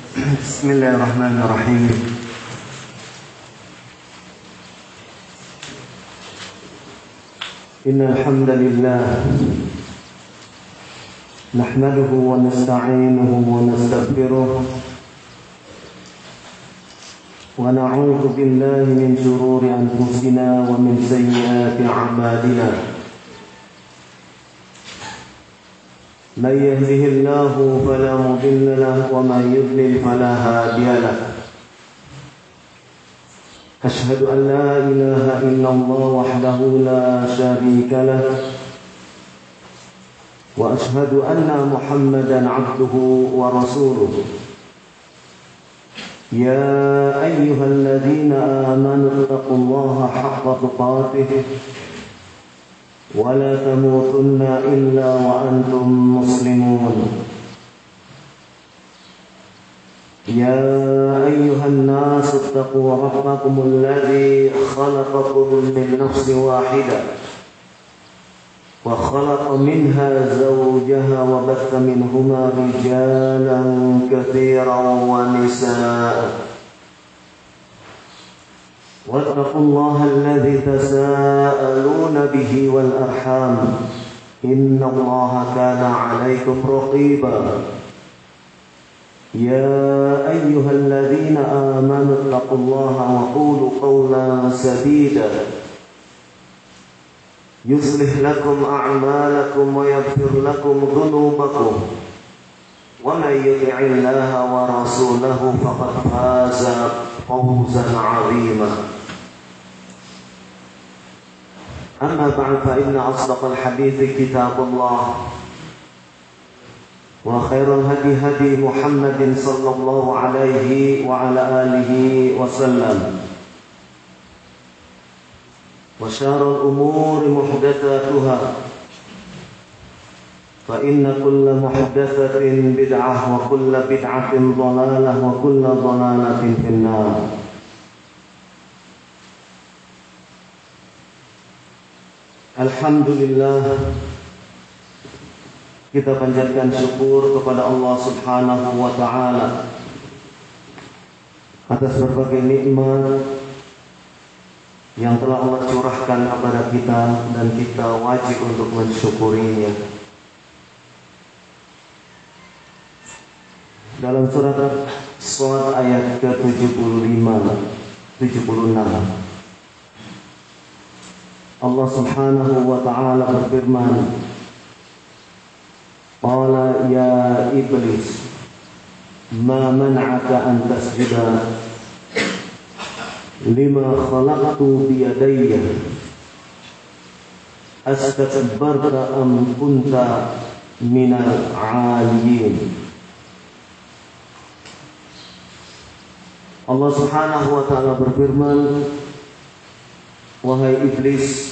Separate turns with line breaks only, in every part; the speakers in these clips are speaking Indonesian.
Bismillahirrahmanirrahim. Innal hamdalillah nahmaduhu wa nasta'inuhu wa nastaghfiruh wa na'udzu billahi min shururi anfusina wa min sayyiati a'malina. من يهده الله فلا مضل له ومن يضلل فلا هادي له أشهد أن لا إله إلا الله وحده لا شريك له وأشهد أن محمدا عبده ورسوله يا أيها الذين آمنوا اتقوا الله حق تقاته ولا تموتن إلا وأنتم مسلمون يا أيها الناس اتقوا ربكم الذي خلقكم من نفس واحدة وخلق منها زوجها وبث منهما رجالا كثيرا ونساء واتقوا الله الذي تساءلون به والأرحام إن الله كان عليكم رقيبا يا أيها الذين آمنوا اتقوا الله وقولوا قولا سديدا يصلح لكم أعمالكم ويغفر لكم ذنوبكم ومن يطع الله ورسوله فقد فاز فوزا عظيما أما بعد فإن أصدق الحديث كتاب الله وخير الهدي هدي محمد صلى الله عليه وعلى آله وسلم وشر الأمور محدثاتها فإن كل محدثة بدعة وكل بدعة ضلالة وكل ضلالة في النار. Alhamdulillah, kita panjatkan syukur kepada Allah Subhanahu wa taala atas berbagai nikmat yang telah Allah curahkan kepada kita dan kita wajib untuk mensyukurinya. Dalam surat Shad ayat ke-76 Allah Subhanahu wa ta'ala berfirman, Qala ya iblis ma man'aka an tasjuda lima khalaqtu biyadayya astakbarta am kunta minal 'aliyin. Allah Subhanahu wa ta'ala berfirman, wahai iblis,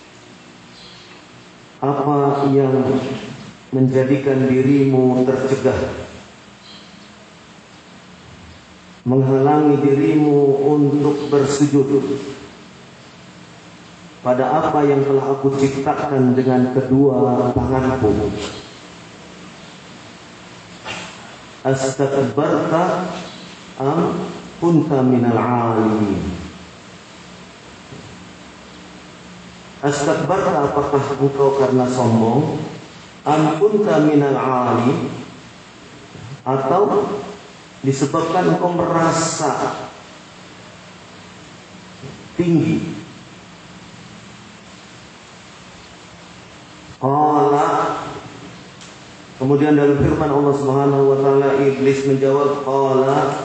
apa yang menjadikan dirimu tercegah, menghalangi dirimu untuk bersujud pada apa yang telah aku ciptakan dengan kedua tanganku? Astakbarta am kunta minal 'alimin. Astakbarta, apakah engkau karena sombong? Am kunta minal 'alimin, atau disebabkan engkau merasa tinggi? Qala, kemudian dalam firman Allah Subhanahu wa taala, iblis menjawab, qala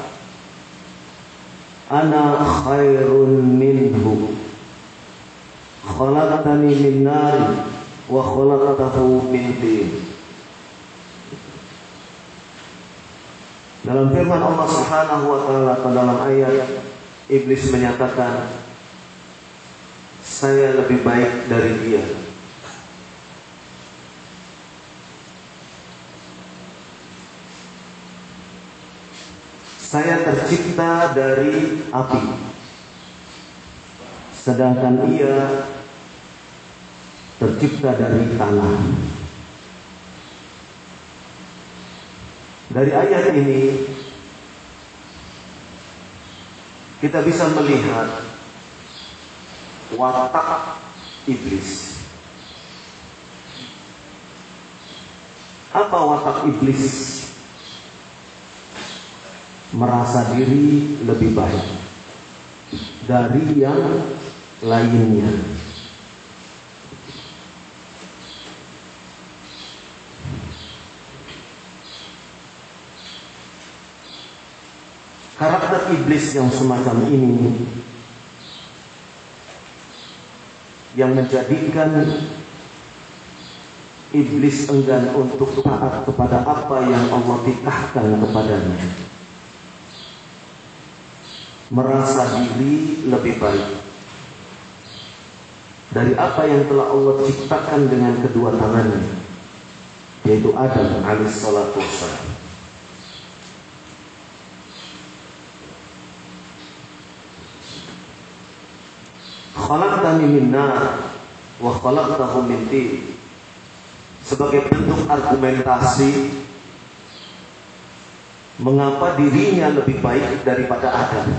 ana khairun minhu khalaqtani min nar wa khalaqtahu min tin. Dalam firman Allah Subhanahu wa taala dalam ayat, iblis menyatakan, saya lebih baik dari dia. Saya tercipta dari api, sedangkan ia tercipta dari tanah. Dari ayat ini kita bisa melihat watak iblis. Apa watak iblis? Merasa diri lebih baik dari yang lainnya. Karakter iblis yang semacam ini yang menjadikan iblis enggan untuk taat kepada apa yang Allah titahkan kepadanya. Merasa diri lebih baik dari apa yang telah Allah ciptakan dengan kedua tangannya, yaitu Adam alaihissalatu wassalam. Khalaqtani min nar wa khalaqtahu min tin. Sebagai bentuk argumentasi mengapa dirinya lebih baik daripada Adam.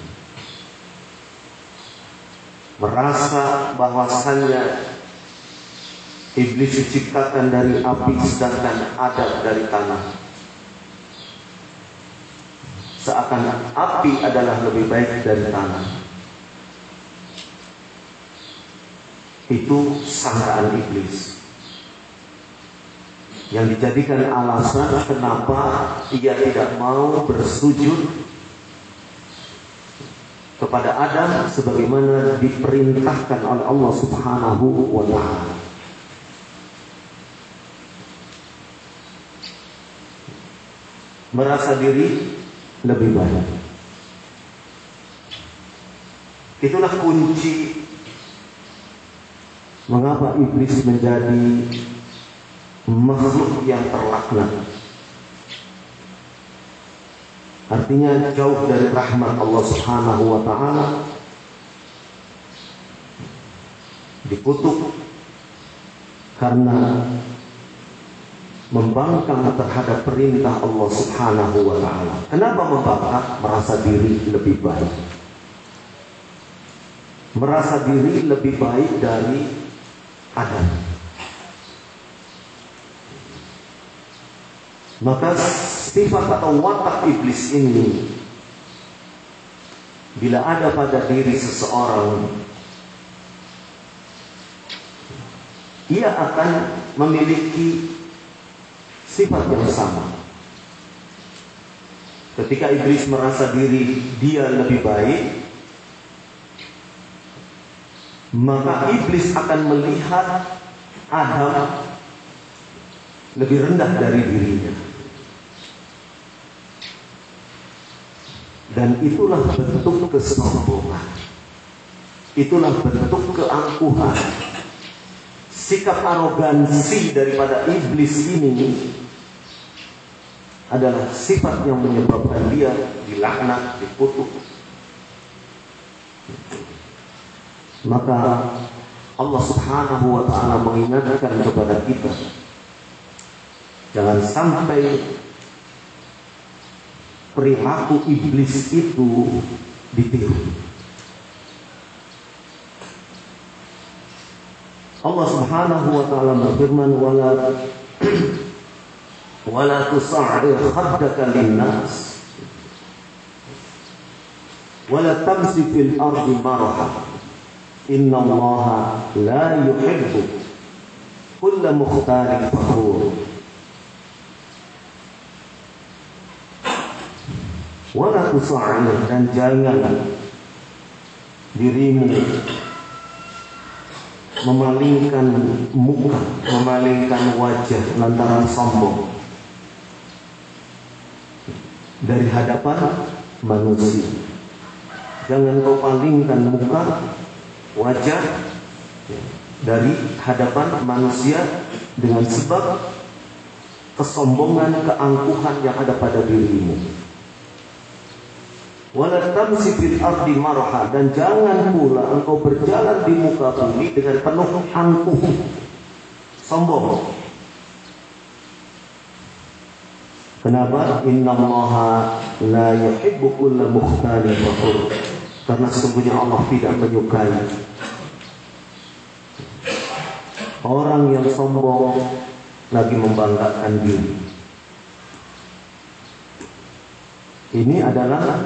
Merasa bahwasannya iblis diciptakan dari api sedangkan Adam dari tanah. Seakan api adalah lebih baik dari tanah. Itu sangkaan iblis yang dijadikan alasan kenapa ia tidak mau bersujud kepada Adam sebagaimana diperintahkan oleh Allah Subhanahu wa ta'ala. Merasa diri lebih baik. Itulah kunci mengapa iblis menjadi makhluk yang terlaknat. Artinya jauh dari rahmat Allah Subhanahu wa ta'ala, dikutuk karena membangkang terhadap perintah Allah Subhanahu wa ta'ala. Kenapa membangkang? Merasa diri lebih baik. Merasa diri lebih baik dari Adam. Maka sifat atau watak iblis ini bila ada pada diri seseorang, ia akan memiliki sifat yang sama. Ketika iblis merasa diri dia lebih baik, maka iblis akan melihat Adam lebih rendah dari dirinya. Dan itulah bentuk kesombongan. Itulah bentuk keangkuhan. Sikap arogansi daripada iblis ini adalah sifat yang menyebabkan dia dilaknat, dikutuk. Maka Allah Subhanahu wa ta'ala mengingatkan kepada kita, jangan sampai perilaku iblis itu ditiru. Allah Subhanahu wa ta'ala berfirman, wala tusa'ir khaddaka linnas wala tamsi fil ardi maraha inna allaha la yuhibbu kulla mukhtalin fakhur. Wala tusa'ir, dan jangan dirimu memalingkan muka, memalingkan wajah lantaran sombong dari hadapan manusia. Jangan kau palingkan muka, wajah dari hadapan manusia dengan sebab kesombongan, keangkuhan yang ada pada dirimu. Wala tamsi fil ardi maraha, dan jangan pula engkau berjalan di muka bumi dengan penuh angkuh, sombong. Kenapa? Innallaha la yuhibbu kulla mukhtalin fakhur. Karena sesungguhnya Allah tidak menyukai orang yang sombong lagi membanggakan diri. Ini adalah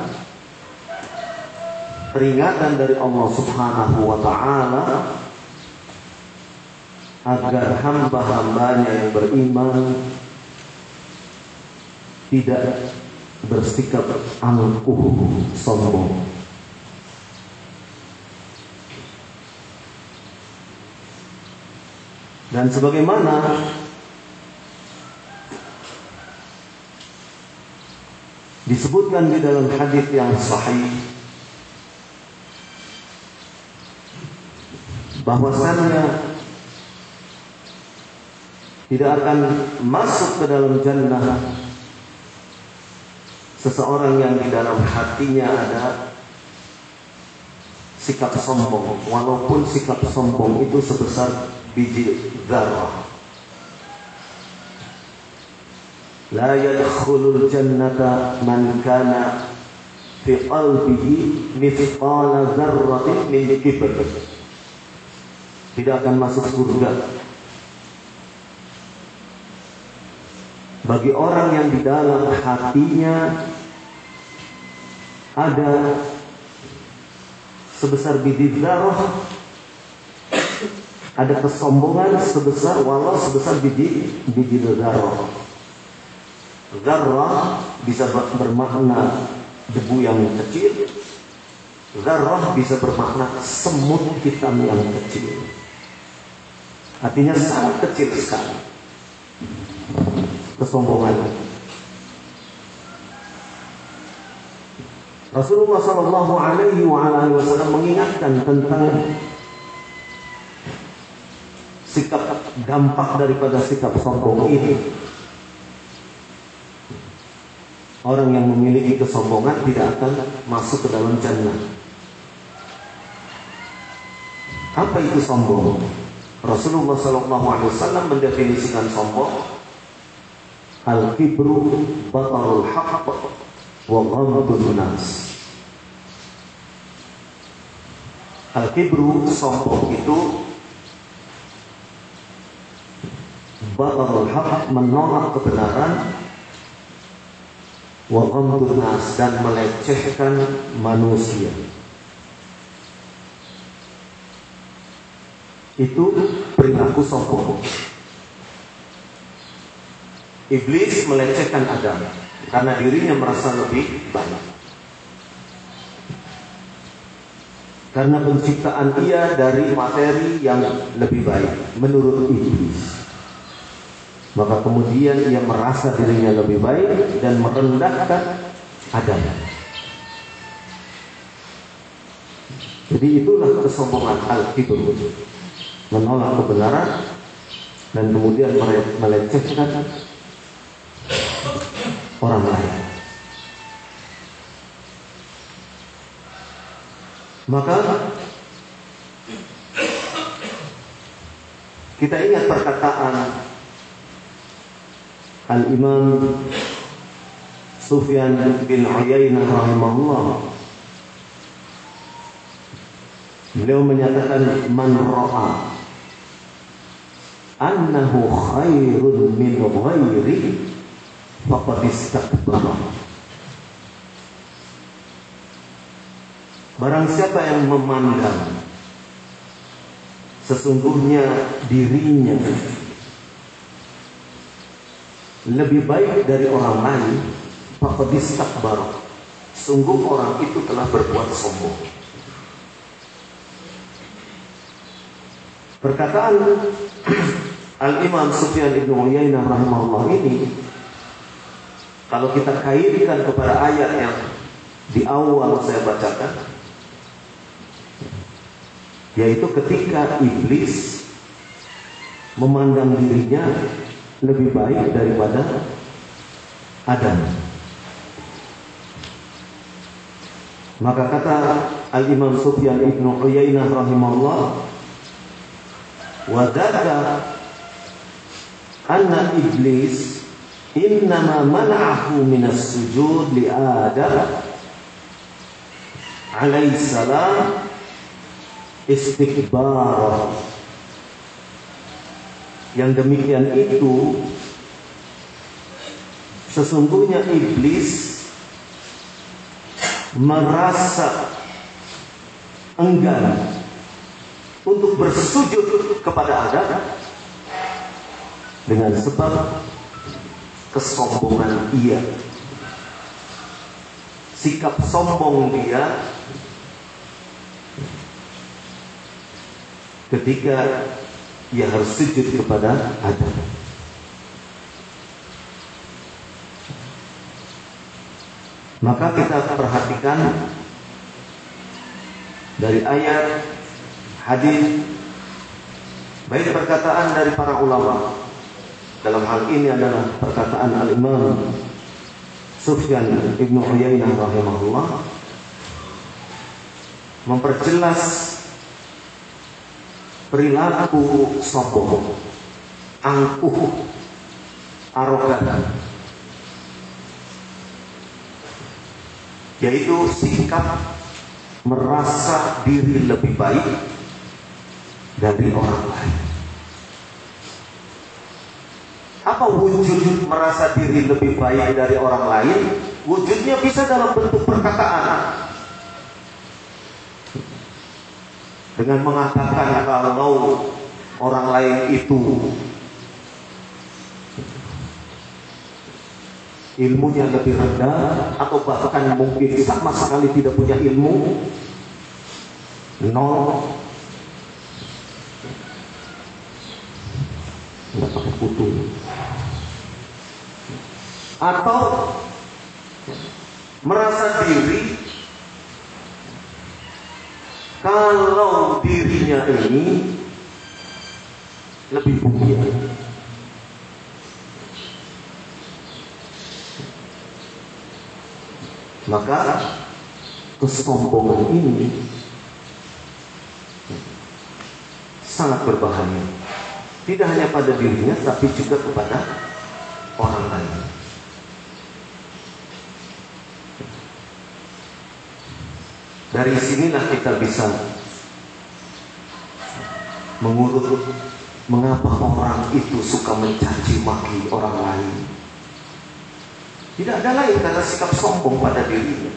peringatan dari Allah Subhanahu wa ta'ala agar hamba-hambanya yang beriman tidak bersikap angkuh, sombong. Dan sebagaimana disebutkan di dalam hadis yang sahih, bahwasannya tidak akan masuk ke dalam jannah seseorang yang di dalam hatinya ada sikap sombong, walaupun sikap sombong itu sebesar biji dzarrah. La yadkhulul jannata man kana fi qalbihi mithqala dzarratin min kibr. Tidak akan masuk surga bagi orang yang di dalam hatinya ada sebesar biji dzarrah, ada kesombongan sebesar biji dzarrah. Dzarrah bisa bermakna debu yang kecil, dzarrah bisa bermakna semut hitam yang kecil. Artinya sangat kecil sekali kesombongan. Rasulullah Shallallahu Alaihi Wasallam mengingatkan tentang sikap dampak daripada sikap sombong ini. Orang yang memiliki kesombongan tidak akan masuk ke dalam jannah. Apa itu sombong? Rasulullah SAW mendefinisikan sombong: al-kibru batarul haqq wa ghamdun nas. Al-kibru, sombong itu batarul haqq, menolak kebenaran, wa ghamdun nas, dan melecehkan manusia. Itu perilaku sombong. Iblis melecehkan Adam karena dirinya merasa lebih baik, karena penciptaan ia dari materi yang lebih baik menurut iblis. Maka kemudian ia merasa dirinya lebih baik dan merendahkan Adam. Jadi itulah kesombongan, al-kibr, menolak kebenaran dan kemudian melecehkan orang lain. Maka kita ingat perkataan Al-Imam Sufyan bin Uyainah rahimahullah. Beliau menyatakan, man ra'a annahu khairun min ghairi faqad istakbara. Barang siapa yang memandang sesungguhnya dirinya lebih baik dari orang lain, faqad istakbara, sungguh orang itu telah berbuat sombong. Perkataan Al-Imam Sufyan bin Uyainah rahimahullah ini, kalau kita kaitkan kepada ayat yang di awal saya bacakan, yaitu ketika iblis memandang dirinya lebih baik daripada Adam. Maka kata Al-Imam Sufyan bin Uyainah rahimahullah, wa dzaka anna iblis innama mana'ahu minas sujud li Adam alaihi salam istikbar. Yang demikian itu sesungguhnya iblis merasa enggan untuk bersujud kepada Adam dengan sebab kesombongan ia, sikap sombong dia ketika ia harus sujud kepada Adam. Maka kita perhatikan dari ayat, hadis, baik perkataan dari para ulama. Dalam hal ini adalah perkataan Al-Imam Sufyan Ibnu Uyainah rahimahullah, memperjelas perilaku sombong, angkuh, arogan, yaitu sikap merasa diri lebih baik dari orang lain. Apa wujud merasa diri lebih baik dari orang lain? Wujudnya bisa dalam bentuk perkataan, dengan mengatakan kalau orang lain itu ilmunya lebih rendah, atau bahkan mungkin sama sekali tidak punya ilmu, nol, nggak pakai kutu, atau merasa diri kalau dirinya ini lebih mulia. Maka kesombongan ini sangat berbahaya, tidak hanya pada dirinya tapi juga kepada orang lain. Dari sinilah kita bisa mengurut mengapa orang itu suka mencaci maki orang lain. Tidak ada lain karena sikap sombong pada dirinya.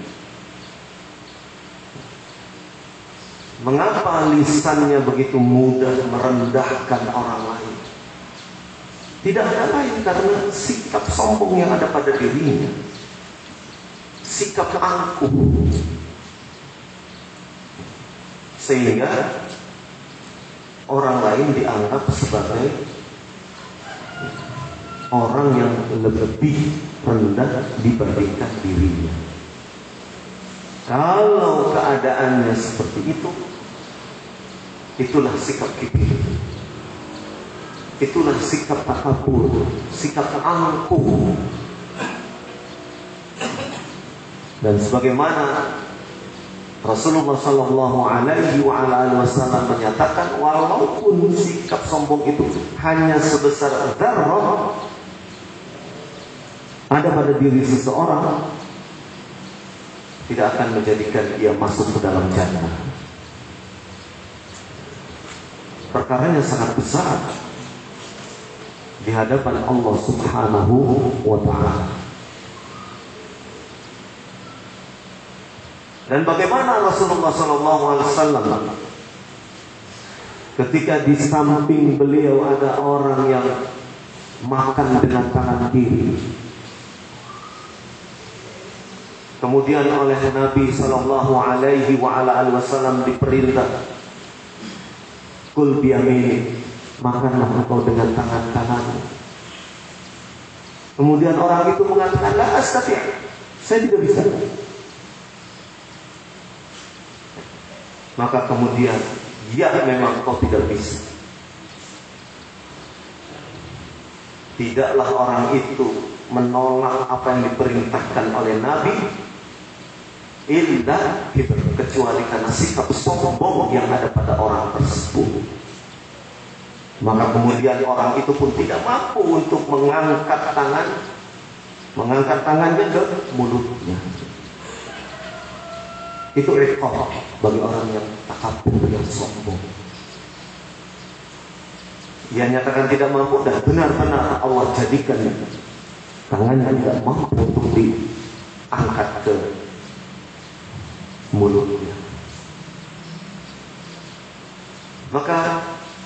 Mengapa lisannya begitu mudah merendahkan orang lain? Tidak ada lain karena sikap sombong yang ada pada dirinya, sikap angkuh, sehingga orang lain dianggap sebagai orang yang lebih rendah dibandingkan dirinya. Kalau keadaannya seperti itu, itulah sikap kibir, itulah sikap takabur, sikap angkuh. Dan sebagaimana Rasulullah Shallallahu Alaihi Wasallam menyatakan, walaupun sikap sombong itu hanya sebesar dzarrah ada pada diri seseorang, tidak akan menjadikan dia masuk ke dalam jannah. Perkaranya sangat besar di hadapan Allah Subhanahu wa Ta'ala. Dan bagaimana Rasulullah SAW ketika di samping beliau ada orang yang makan dengan tangan kiri, kemudian oleh Nabi SAW diperintah, kul biyaminik, makanlah engkau dengan tangan kanan. Kemudian orang itu mengatakan, la astati', saya tidak bisa. Maka kemudian, ya memang kau tidak bisa. Tidaklah orang itu menolak apa yang diperintahkan oleh Nabi, illa kecuali karena sikap sombong yang ada pada orang tersebut. Maka kemudian orang itu pun tidak mampu untuk mengangkat tangan mengangkat tangannya ke mulutnya. Itu iqab bagi orang yang takabur, yang sombong. Ia nyatakan tidak mampu dan benar-benar Allah jadikan tangannya tidak mampu untuk diangkat ke mulutnya. Maka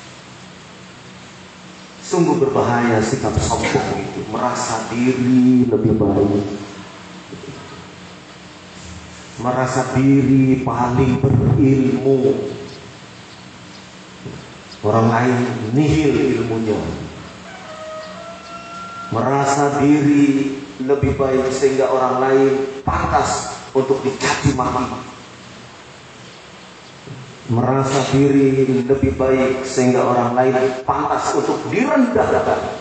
sungguh berbahaya sikap sombong itu, merasa diri lebih baik, merasa diri paling berilmu, orang lain nihil ilmunya, merasa diri lebih baik sehingga orang lain pantas untuk dicaci maki, merasa diri lebih baik sehingga orang lain pantas untuk direndahkan.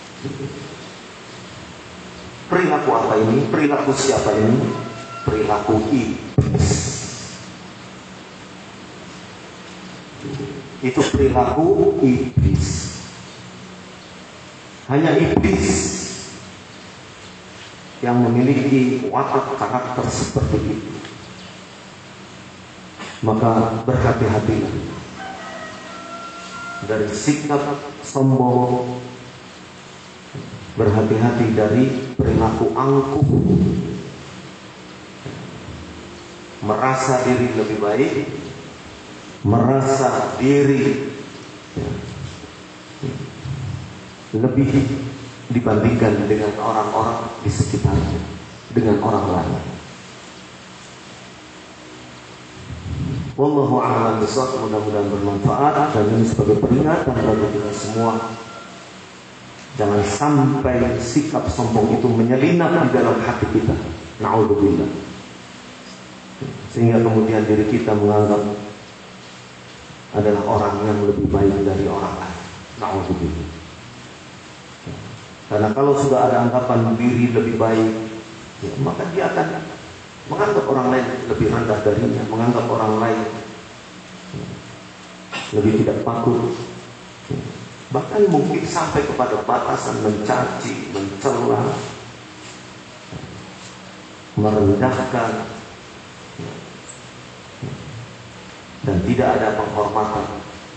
Perilaku apa ini? Perilaku siapa ini? Perilaku iblis. Itu perilaku iblis. Hanya iblis yang memiliki watak karakter seperti itu. Maka berhati-hatilah dari sikap sombong, berhati-hati dari perilaku angkuh, merasa diri lebih baik, merasa diri lebih dibandingkan dengan orang-orang di sekitarnya, dengan orang lain. Wallahu a'lam bishawab. Mudah-mudahan bermanfaat dan ini sebagai peringatan bagi kita semua. Jangan sampai sikap sombong itu menyelinap di dalam hati kita. Na'udzubillah. Sehingga kemudian diri kita menganggap adalah orang yang lebih baik dari orang lain. Na'udzubillah. Karena kalau sudah ada anggapan diri lebih baik, ya, maka dia akan menganggap orang lain lebih rendah darinya, menganggap orang lain lebih tidak patut, bahkan mungkin sampai kepada batasan mencaci, mencela, merendahkan, dan tidak ada penghormatan.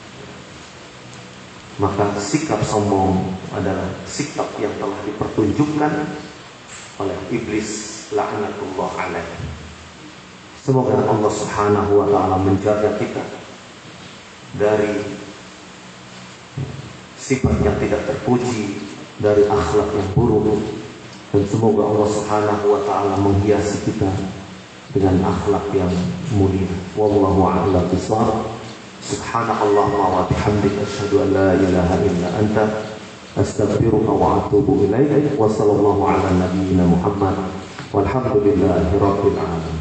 Maka sikap sombong adalah sikap yang telah dipertunjukkan oleh iblis, la'natullah alaih. Semoga Allah Subhanahu wa ta'ala menjaga kita dari sifat yang tidak terpuji, dari akhlak yang buruk, dan semoga Allah Subhanahu wa ta'ala menghiasi kita dengan akhlak yang mulia. Wallahu a'lam bishawab. Subhanakallahumma wa bihamdika asyhadu an la ilaha illa anta astaghfiruka wa atubu ilaik. Wa sallallahu ala nabiyyina Muhammad walhamdulillahi rabbil alamin.